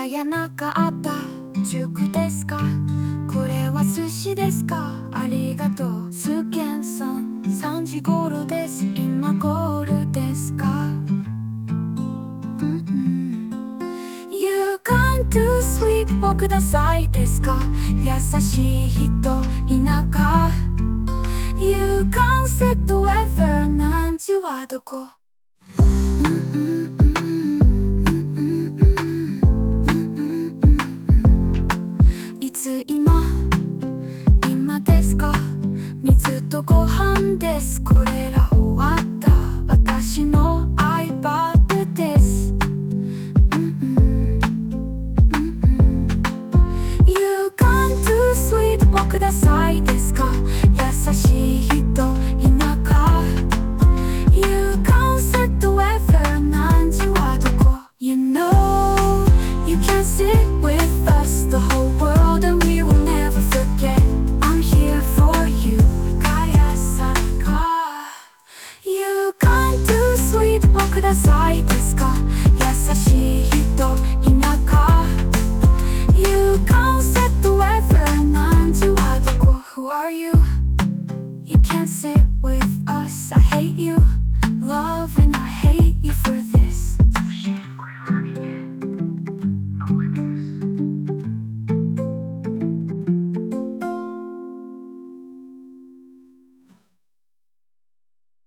やなかった塾ですか？これは寿司ですか？ありがとうスケンさん。3時頃です。今ゴールですか？You come to sleep をくださいですか？優しい人田舎 You can set the weather 何時はどこ？いつ今ですか？水とご飯です。これ